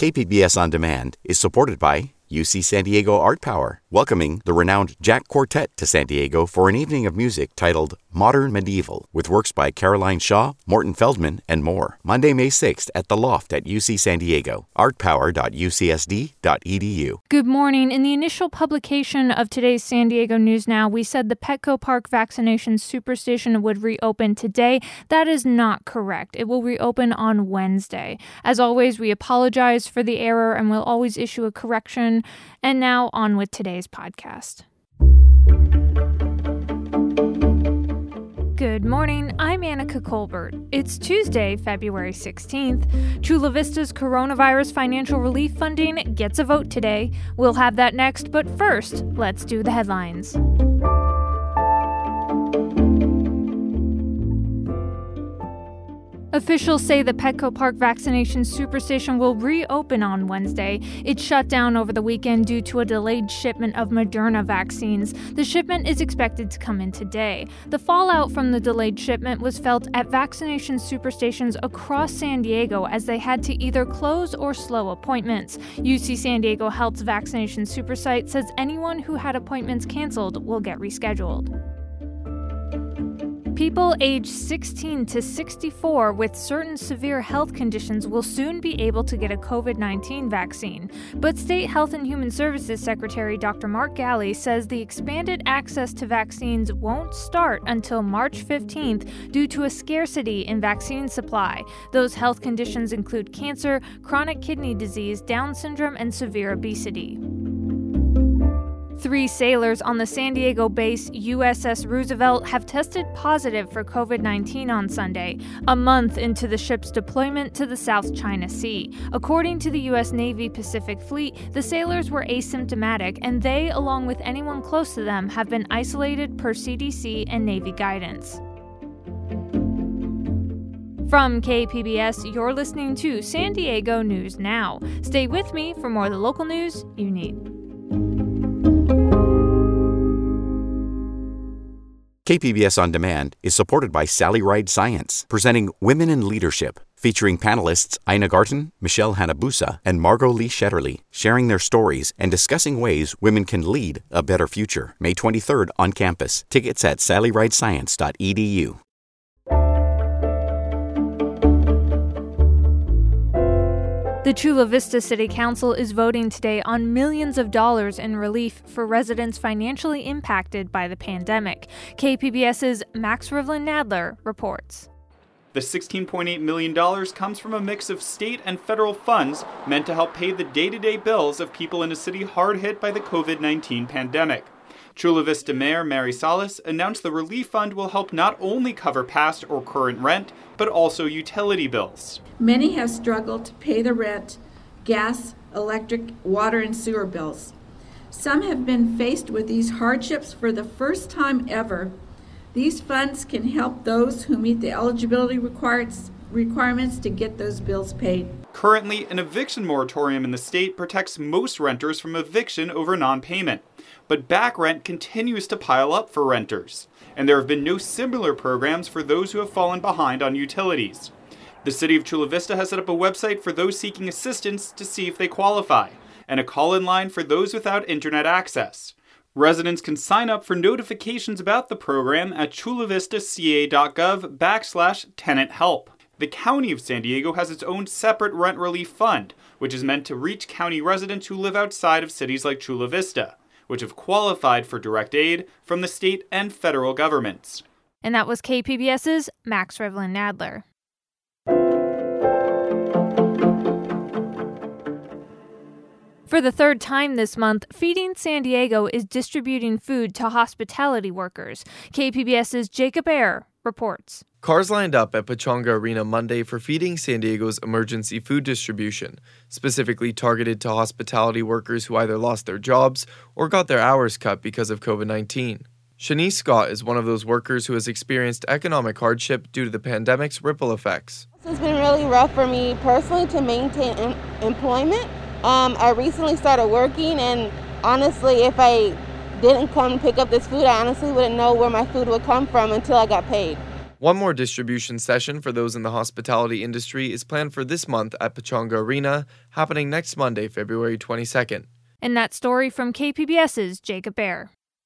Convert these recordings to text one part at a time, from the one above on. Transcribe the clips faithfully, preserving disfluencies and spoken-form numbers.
K P B S On Demand is supported by U C San Diego Art Power, welcoming the renowned Jack Quartet to San Diego for an evening of music titled Modern Medieval, with works by Caroline Shaw, Morton Feldman, and more. Monday, May sixth at The Loft at U C San Diego, art power dot u c s d dot e d u. Good morning. In the initial publication of today's San Diego News Now, we said the Petco Park vaccination superstation would reopen today. That is not correct. It will reopen on Wednesday. As always, we apologize for the error and will always issue a correction. And now on with today's podcast. Good morning, I'm Annika Colbert. It's Tuesday, February sixteenth. Chula Vista's coronavirus financial relief funding gets a vote today. We'll have that next, but first, let's do the headlines. Officials say the Petco Park vaccination superstation will reopen on Wednesday. It shut down over the weekend due to a delayed shipment of Moderna vaccines. The shipment is expected to come in today. The fallout from the delayed shipment was felt at vaccination superstations across San Diego as they had to either close or slow appointments. U C San Diego Health's vaccination supersite says anyone who had appointments canceled will get rescheduled. People aged sixteen to sixty-four with certain severe health conditions will soon be able to get a covid nineteen vaccine. But State Health and Human Services Secretary Doctor Mark Ghaly says the expanded access to vaccines won't start until March fifteenth due to a scarcity in vaccine supply. Those health conditions include cancer, chronic kidney disease, Down syndrome, and severe obesity. Three sailors on the San Diego base U S S Roosevelt have tested positive for covid nineteen on Sunday, a month into the ship's deployment to the South China Sea. According to the U S Navy Pacific Fleet, the sailors were asymptomatic, and they, along with anyone close to them, have been isolated per C D C and Navy guidance. From K P B S, you're listening to San Diego News Now. Stay with me for more of the local news you need. K P B S On Demand is supported by Sally Ride Science, presenting Women in Leadership, featuring panelists Ina Garten, Michelle Hanabusa, and Margot Lee Shetterly, sharing their stories and discussing ways women can lead a better future. May twenty-third on campus. Tickets at sally ride science dot e d u. The Chula Vista City Council is voting today on millions of dollars in relief for residents financially impacted by the pandemic. KPBS's Max Rivlin Nadler reports. The sixteen point eight million dollars comes from a mix of state and federal funds meant to help pay the day-to-day bills of people in a city hard hit by the covid nineteen pandemic. Chula Vista Mayor Mary Salas announced the relief fund will help not only cover past or current rent, but also utility bills. Many have struggled to pay the rent, gas, electric, water, and sewer bills. Some have been faced with these hardships for the first time ever. These funds can help those who meet the eligibility requirements to get those bills paid. Currently, an eviction moratorium in the state protects most renters from eviction over non-payment. But back rent continues to pile up for renters, and there have been no similar programs for those who have fallen behind on utilities. The city of Chula Vista has set up a website for those seeking assistance to see if they qualify, and a call-in line for those without internet access. Residents can sign up for notifications about the program at chulavistaca.gov backslash tenant help. The County of San Diego has its own separate rent relief fund, which is meant to reach county residents who live outside of cities like Chula Vista, which have qualified for direct aid from the state and federal governments. And that was KPBS's Max Rivlin Nadler. For the third time this month, Feeding San Diego is distributing food to hospitality workers. KPBS's Jacob Ayer reports. Cars lined up at Pechanga Arena Monday for Feeding San Diego's emergency food distribution, specifically targeted to hospitality workers who either lost their jobs or got their hours cut because of covid nineteen. Shanice Scott is one of those workers who has experienced economic hardship due to the pandemic's ripple effects. It's been really rough for me personally to maintain em- employment. Um, I recently started working, and honestly, if I didn't come pick up this food, I honestly wouldn't know where my food would come from until I got paid. One more distribution session for those in the hospitality industry is planned for this month at Pechanga Arena, happening next Monday, February twenty-second. And that story from KPBS's Jacob Baer.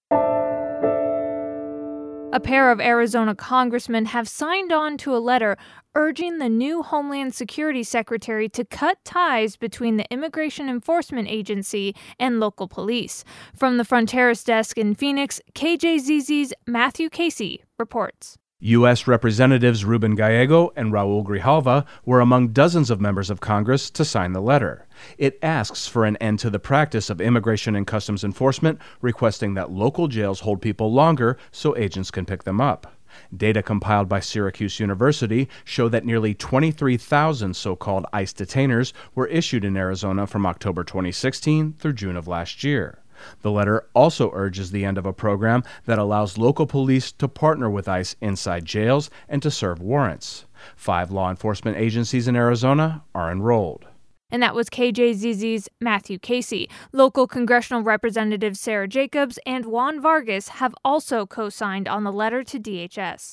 A pair of Arizona congressmen have signed on to a letter urging the new Homeland Security Secretary to cut ties between the Immigration Enforcement Agency and local police. From the Fronteras desk in Phoenix, K J Z Z's Matthew Casey reports. U S Representatives Ruben Gallego and Raul Grijalva were among dozens of members of Congress to sign the letter. It asks for an end to the practice of Immigration and Customs Enforcement, requesting that local jails hold people longer so agents can pick them up. Data compiled by Syracuse University show that nearly twenty-three thousand so-called ICE detainers were issued in Arizona from October twenty sixteen through June of last year. The letter also urges the end of a program that allows local police to partner with ICE inside jails and to serve warrants. Five law enforcement agencies in Arizona are enrolled. And that was K J Z Z's Matthew Casey. Local congressional representatives Sarah Jacobs and Juan Vargas have also co-signed on the letter to D H S.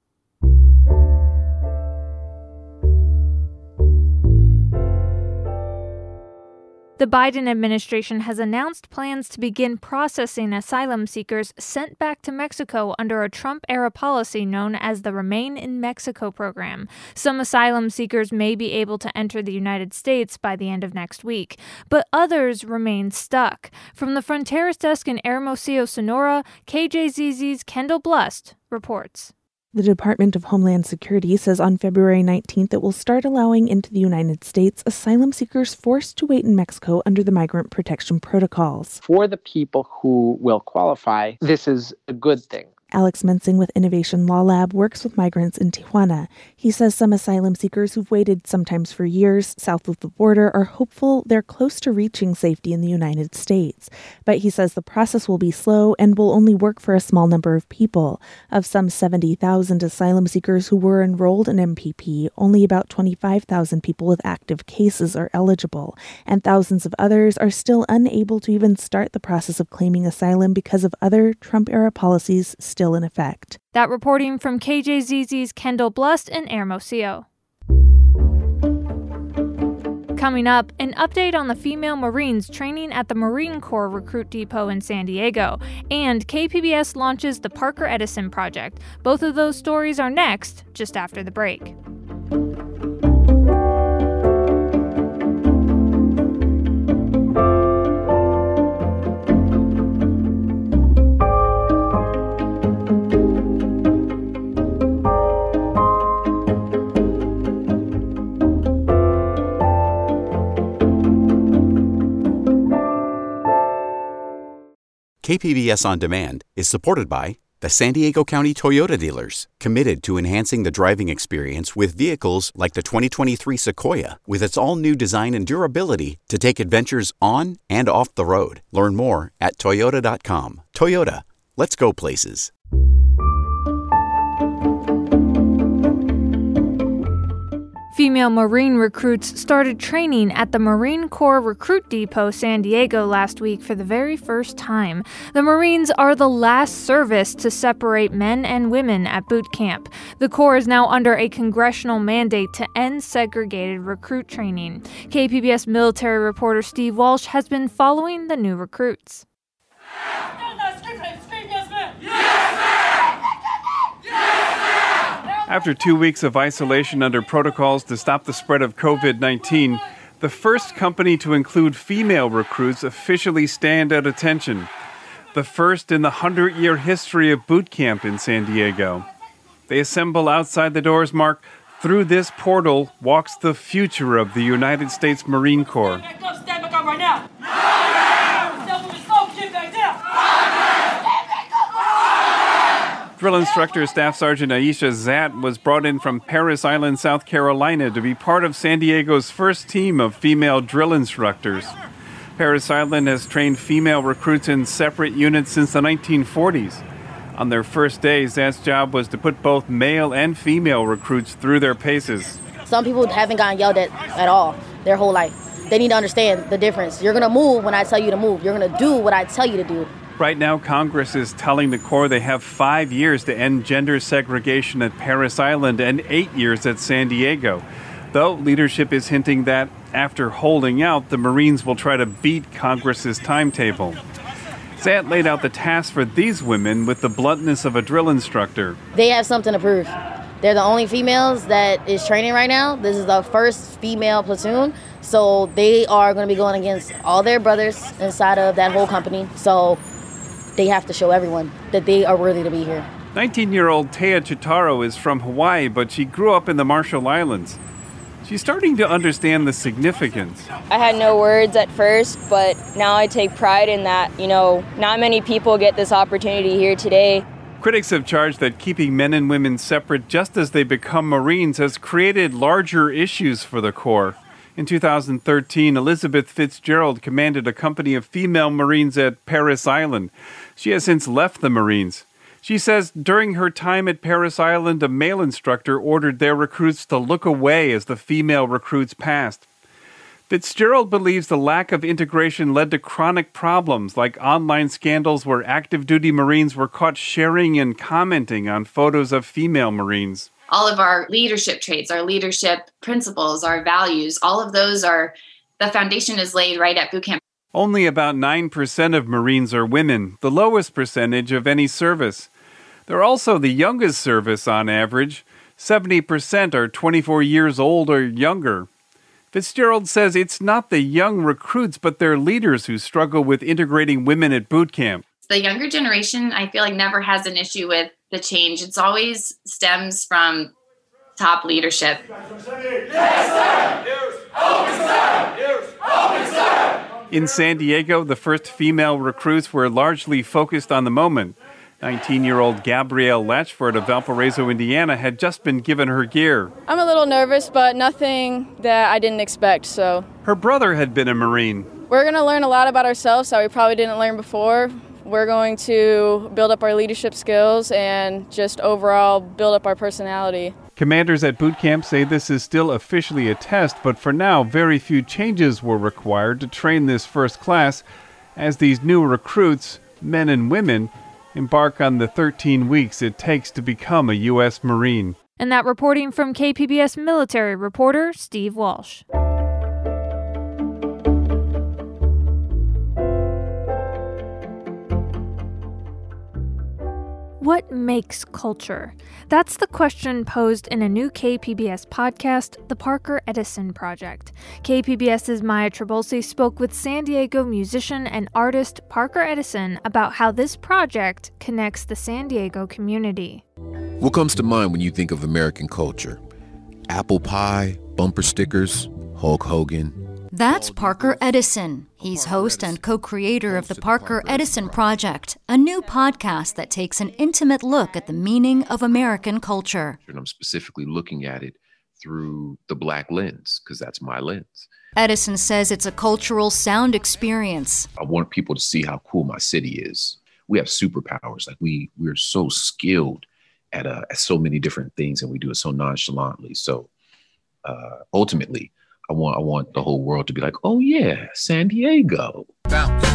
The Biden administration has announced plans to begin processing asylum seekers sent back to Mexico under a Trump-era policy known as the Remain in Mexico program. Some asylum seekers may be able to enter the United States by the end of next week, but others remain stuck. From the Fronteras desk in Hermosillo, Sonora, K J Z Z's Kendall Blust reports. The Department of Homeland Security says on February nineteenth it will start allowing into the United States asylum seekers forced to wait in Mexico under the migrant protection protocols. For the people who will qualify, this is a good thing. Alex Mensing with Innovation Law Lab works with migrants in Tijuana. He says some asylum seekers who've waited sometimes for years south of the border are hopeful they're close to reaching safety in the United States. But he says the process will be slow and will only work for a small number of people. Of some seventy thousand asylum seekers who were enrolled in M P P, only about twenty-five thousand people with active cases are eligible, and thousands of others are still unable to even start the process of claiming asylum because of other Trump-era policies still in effect. That reporting from K J Z Z's Kendall Blust in Hermosillo. Coming up, an update on the female Marines training at the Marine Corps Recruit Depot in San Diego, and K P B S launches the Parker Edison Project. Both of those stories are next, just after the break. K P B S On Demand is supported by the San Diego County Toyota dealers, committed to enhancing the driving experience with vehicles like the twenty twenty-three Sequoia, with its all-new design and durability to take adventures on and off the road. Learn more at toyota dot com. Toyota, let's go places. Female Marine recruits started training at the Marine Corps Recruit Depot San Diego last week for the very first time. The Marines are the last service to separate men and women at boot camp. The Corps is now under a congressional mandate to end segregated recruit training. K P B S military reporter Steve Walsh has been following the new recruits. After two weeks of isolation under protocols to stop the spread of covid nineteen, the first company to include female recruits officially stand at attention. The first in the hundred-year history of boot camp in San Diego. They assemble outside the doors marked, "Through this portal walks the future of the United States Marine Corps." Stand back up, stand back up right now. Drill instructor Staff Sergeant Aisha Zatt was brought in from Parris Island, South Carolina to be part of San Diego's first team of female drill instructors. Parris Island has trained female recruits in separate units since the nineteen forties. On their first day, Zatt's job was to put both male and female recruits through their paces. Some people haven't gotten yelled at at all their whole life. They need to understand the difference. You're going to move when I tell you to move. You're going to do what I tell you to do. Right now, Congress is telling the Corps they have five years to end gender segregation at Parris Island and eight years at San Diego. Though leadership is hinting that after holding out, the Marines will try to beat Congress's timetable. Zant laid out the task for these women with the bluntness of a drill instructor. They have something to prove. They're the only females that is training right now. This is the first female platoon. So they are going to be going against all their brothers inside of that whole company. So they have to show everyone that they are worthy to be here. nineteen-year-old Taya Chitaro is from Hawaii, but she grew up in the Marshall Islands. She's starting to understand the significance. I had no words at first, but now I take pride in that. You know, not many people get this opportunity here today. Critics have charged that keeping men and women separate just as they become Marines has created larger issues for the Corps. In two thousand thirteen, Elizabeth Fitzgerald commanded a company of female Marines at Parris Island. She has since left the Marines. She says during her time at Parris Island, a male instructor ordered their recruits to look away as the female recruits passed. Fitzgerald believes the lack of integration led to chronic problems like online scandals where active duty Marines were caught sharing and commenting on photos of female Marines. All of our leadership traits, our leadership principles, our values, all of those are, the foundation is laid right at boot camp. Only about nine percent of Marines are women, the lowest percentage of any service. They're also the youngest service on average. seventy percent are twenty-four years old or younger. Fitzgerald says it's not the young recruits, but their leaders who struggle with integrating women at boot camp. The younger generation, I feel like, never has an issue with the change. It's always stems from top leadership. In San Diego, the first female recruits were largely focused on the moment. nineteen-year-old Gabrielle Latchford of Valparaiso, Indiana, had just been given her gear. I'm a little nervous, but nothing that I didn't expect, so. Her brother had been a Marine. We're going to learn a lot about ourselves that we probably didn't learn before. We're going to build up our leadership skills and just overall build up our personality. Commanders at boot camp say this is still officially a test, but for now, very few changes were required to train this first class as these new recruits, men and women, embark on the thirteen weeks it takes to become a U S Marine. And that reporting from K P B S military reporter Steve Walsh. What makes culture? That's the question posed in a new K P B S podcast, The Parker Edison Project. KPBS's Maya Trabolsi spoke with San Diego musician and artist Parker Edison about how this project connects the San Diego community. What comes to mind when you think of American culture? Apple pie, bumper stickers, Hulk Hogan. That's Parker Edison. He's host and co-creator of the Parker Edison Project, a new podcast that takes an intimate look at the meaning of American culture. And I'm specifically looking at it through the Black lens, because that's my lens. Edison says it's a cultural sound experience. I want people to see how cool my city is. We have superpowers. Like we, we're so skilled at, uh, at so many different things, and we do it so nonchalantly. So uh, ultimately, I want I want the whole world to be like, oh yeah, San Diego. Bounce.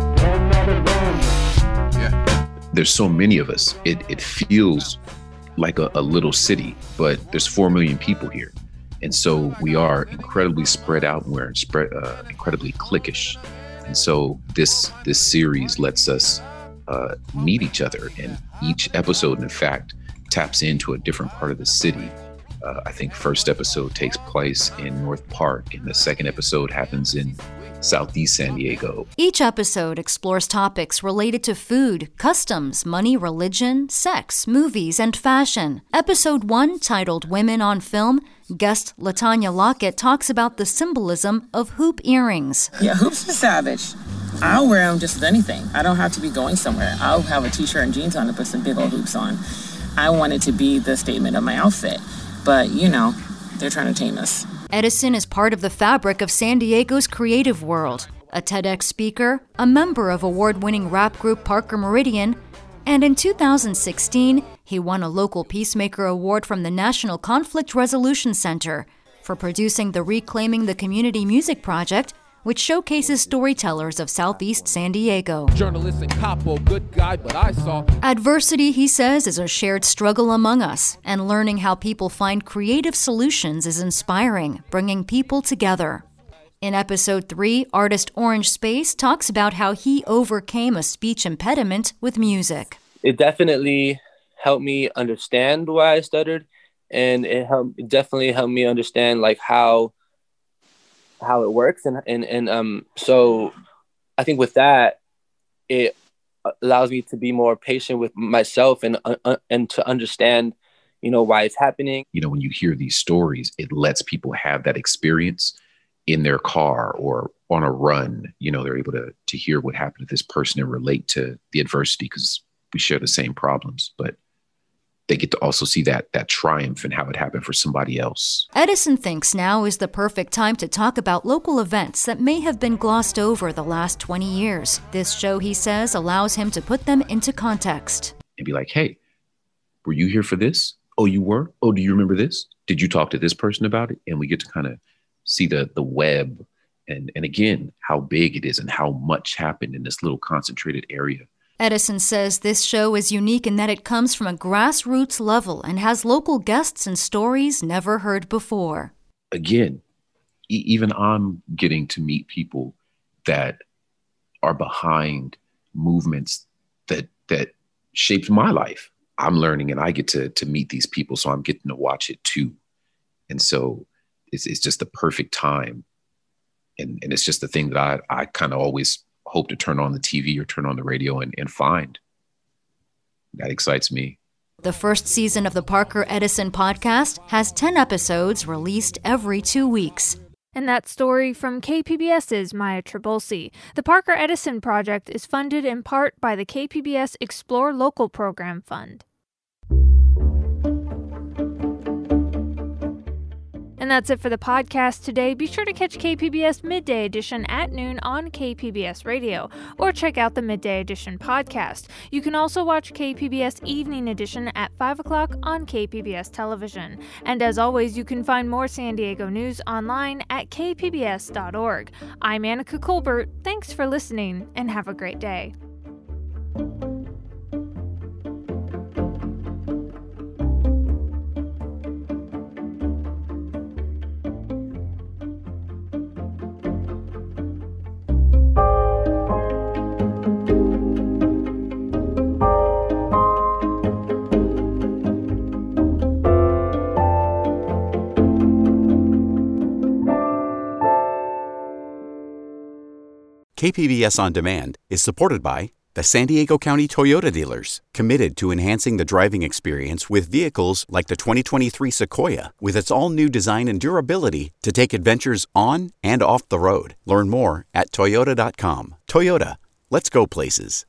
Yeah. There's so many of us. It it feels like a, a little city, but there's four million people here. And so we are incredibly spread out and we're spread, uh, incredibly cliquish. And so this this series lets us uh, meet each other. And each episode, in fact, taps into a different part of the city. Uh, I think first episode takes place in North Park, and the second episode happens in Southeast San Diego. Each episode explores topics related to food, customs, money, religion, sex, movies, and fashion. Episode one, titled Women on Film, guest LaTanya Lockett talks about the symbolism of hoop earrings. Yeah, hoops are savage. I'll wear them just as anything. I don't have to be going somewhere. I'll have a t-shirt and jeans on and put some big old hoops on. I want it to be the statement of my outfit. But, you know, they're trying to tame us. Edison is part of the fabric of San Diego's creative world, a TEDx speaker, a member of award-winning rap group Parker Meridian, and in two thousand sixteen, he won a local Peacemaker Award from the National Conflict Resolution Center for producing the Reclaiming the Community music project, which showcases storytellers of Southeast San Diego. Journalist and capo, good guy, but I saw Adversity, he says, is a shared struggle among us, and learning how people find creative solutions is inspiring, bringing people together. In episode three, artist Orange Space talks about how he overcame a speech impediment with music. It definitely helped me understand why I stuttered, and it helped it definitely helped me understand like how how it works, and and and um so I think with that it allows me to be more patient with myself and uh, and to understand, you know, why it's happening. You know, when you hear these stories, it lets people have that experience in their car or on a run. You know, they're able to to hear what happened to this person and relate to the adversity because we share the same problems, but they get to also see that that triumph and how it happened for somebody else. Edison thinks now is the perfect time to talk about local events that may have been glossed over the last twenty years. This show, he says, allows him to put them into context. And be like, hey, were you here for this? Oh, you were? Oh, do you remember this? Did you talk to this person about it? And we get to kind of see the the web and, and again, how big it is and how much happened in this little concentrated area. Edison says this show is unique in that it comes from a grassroots level and has local guests and stories never heard before. Again, e- even I'm getting to meet people that are behind movements that that shaped my life. I'm learning and I get to to meet these people, so I'm getting to watch it too. And so it's it's just the perfect time. And, and it's just the thing that I, I kind of always hope to turn on the T V or turn on the radio and, and find. That excites me. The first season of the Parker Edison podcast has ten episodes released every two weeks. And that story from K P B S's Maya Trabulsi. The Parker Edison Project is funded in part by the K P B S Explore Local Program Fund. And that's it for the podcast today. Be sure to catch K P B S Midday Edition at noon on K P B S Radio, or check out the Midday Edition podcast. You can also watch K P B S Evening Edition at five o'clock on K P B S Television. And as always, you can find more San Diego news online at k p b s dot org. I'm Annika Colbert. Thanks for listening, and have a great day. K P B S On Demand is supported by the San Diego County Toyota dealers, committed to enhancing the driving experience with vehicles like the twenty twenty-three Sequoia, with its all-new design and durability to take adventures on and off the road. Learn more at toyota dot com. Toyota, let's go places.